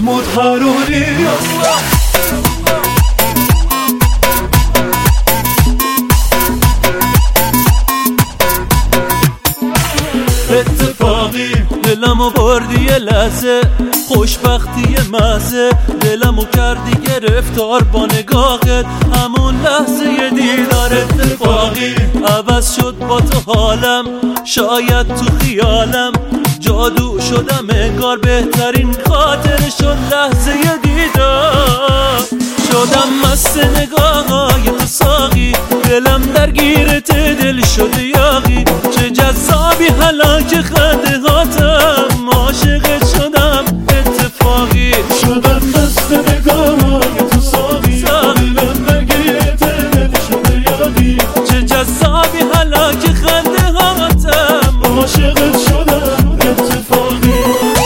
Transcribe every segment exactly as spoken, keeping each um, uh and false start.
محمود هارونی. اتفاقی دلمو بردی یه لحظه، خوشبختی مزه دلمو کردی گرفتار با نگاهت، همون لحظه یه دیدار اتفاقی عوض شد با تو حالم، شاید تو خیالم جادو شدم انگار، بهترین خاطر شد لحظه یه دیدار، شدم مست نگاه‌های تو ساقی، دلم درگیرت دل شده یاغی، چه جذابی حالا که خنده هاتم، عاشقت شدم اتفاقی، شدم مست نگاه‌های تو ساقی، دلم درگیرت دل شده یاغی، چه جذابی حالا که خنده هاتم، عاشقت شدم اتفاقی.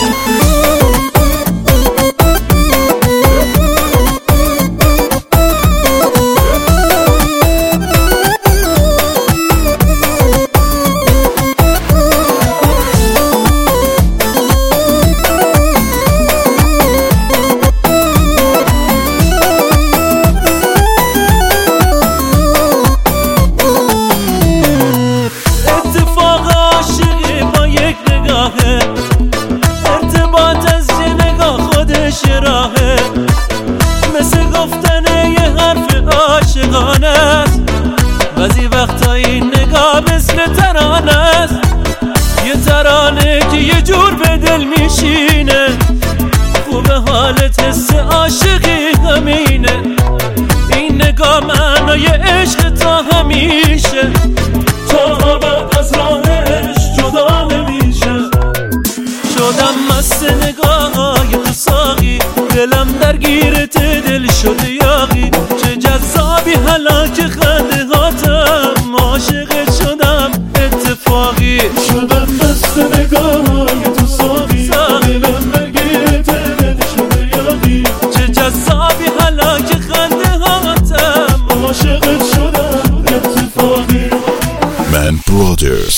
ارتباط از یه نگاه خودش راهه، مثل گفتن یه حرف عاشقانه است، بعضی وقتا این نگاه مثل ترانه است، یه ترانه که یه جور به دل میشینه، خوبه حالت حس عاشقی همینه، این نگاه معنای عشق تا همیشه، تا بعد از راهش جدا نمیشه، شدم مست نگاه‌های تو ساقی، دلم درگیرت دل شده یاغی، چه جذابی حالا که خنده هاتم، عاشقت شدم اتفاقی، شدم مست نگاه‌های تو ساقی، دلم درگیرت دل شده یاغی، چه جذابی حالا که خنده هاتم، عاشقت شدم اتفاقی. Man Brothers.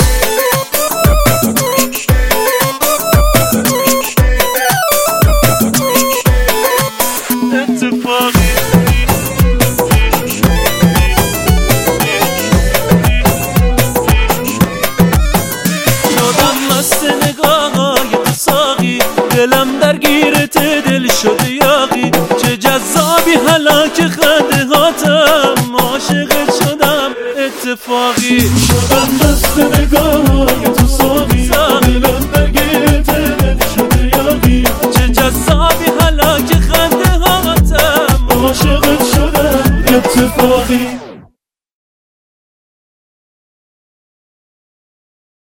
اتفاقی شدم مست نگاه‌های تو ساقی، دلم درگیرت دل شده یاغی، چه جذابی حالا که خنده هاتم، عاشقت شدم اتفاقی، شدم مست نگاه‌های تو ساقی، دلم درگیرت دل شده یاغی، چه جذابی حالا که خنده هاتم، عاشقت شدم اتفاقی.